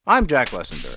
I'm Jack Lessenberry.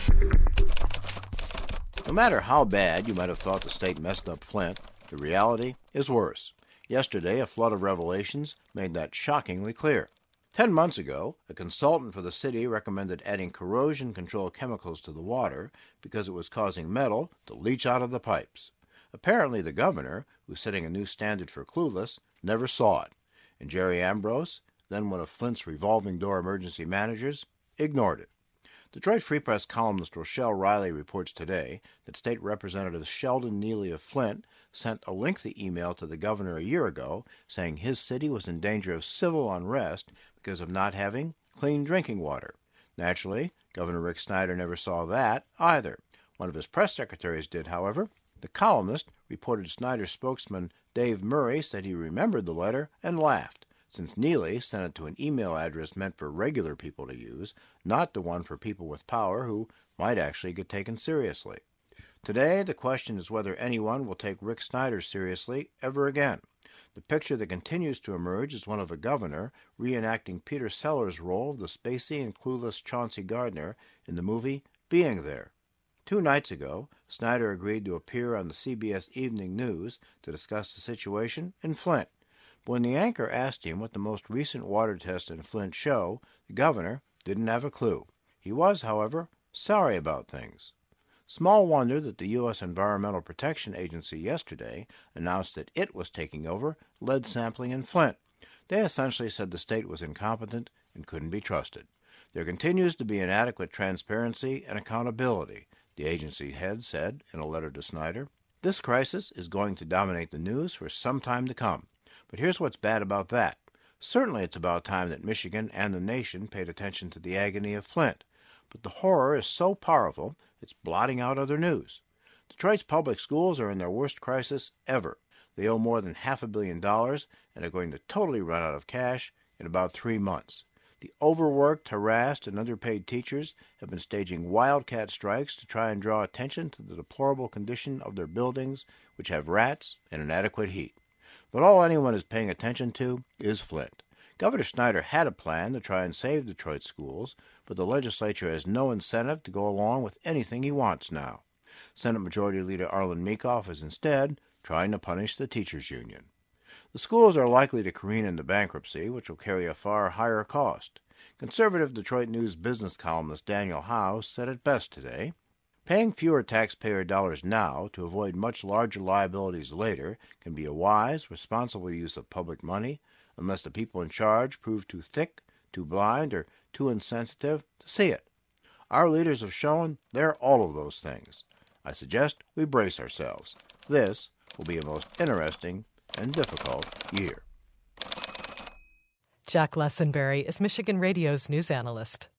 No matter how bad you might have thought the state messed up Flint, the reality is worse. Yesterday, a flood of revelations made that shockingly clear. 10 months ago, a consultant for the city recommended adding corrosion control chemicals to the water because it was causing metal to leach out of the pipes. Apparently, the governor, who's setting a new standard for clueless, never saw it. And Jerry Ambrose, then one of Flint's revolving door emergency managers, ignored it. Detroit Free Press columnist Rochelle Riley reports today that State Representative Sheldon Neely of Flint sent a lengthy email to the governor a year ago saying his city was in danger of civil unrest because of not having clean drinking water. Naturally, Governor Rick Snyder never saw that either. One of his press secretaries did, however. The columnist reported Snyder's spokesman Dave Murray said he remembered the letter and laughed, since Neely sent it to an email address meant for regular people to use, not the one for people with power who might actually get taken seriously. Today, the question is whether anyone will take Rick Snyder seriously ever again. The picture that continues to emerge is one of a governor reenacting Peter Sellers' role of the spacey and clueless Chauncey Gardner in the movie Being There. 2 nights ago, Snyder agreed to appear on the CBS Evening News to discuss the situation in Flint. But when the anchor asked him what the most recent water tests in Flint show, the governor didn't have a clue. He was, however, sorry about things. Small wonder that the U.S. Environmental Protection Agency yesterday announced that it was taking over lead sampling in Flint. They essentially said the state was incompetent and couldn't be trusted. There continues to be inadequate transparency and accountability, the agency head said in a letter to Snyder. This crisis is going to dominate the news for some time to come. But here's what's bad about that. Certainly it's about time that Michigan and the nation paid attention to the agony of Flint. But the horror is so powerful, it's blotting out other news. Detroit's public schools are in their worst crisis ever. They owe more than $500 million and are going to totally run out of cash in about 3 months. The overworked, harassed, and underpaid teachers have been staging wildcat strikes to try and draw attention to the deplorable condition of their buildings, which have rats and inadequate heat. But all anyone is paying attention to is Flint. Governor Snyder had a plan to try and save Detroit schools, but the legislature has no incentive to go along with anything he wants now. Senate Majority Leader Arlen Meekhoff is instead trying to punish the teachers' union. The schools are likely to careen into bankruptcy, which will carry a far higher cost. Conservative Detroit News business columnist Daniel Howe said it best today. Paying fewer taxpayer dollars now to avoid much larger liabilities later can be a wise, responsible use of public money, unless the people in charge prove too thick, too blind, or too insensitive to see it. Our leaders have shown they're all of those things. I suggest we brace ourselves. This will be a most interesting and difficult year. Jack Lessenberry is Michigan Radio's news analyst.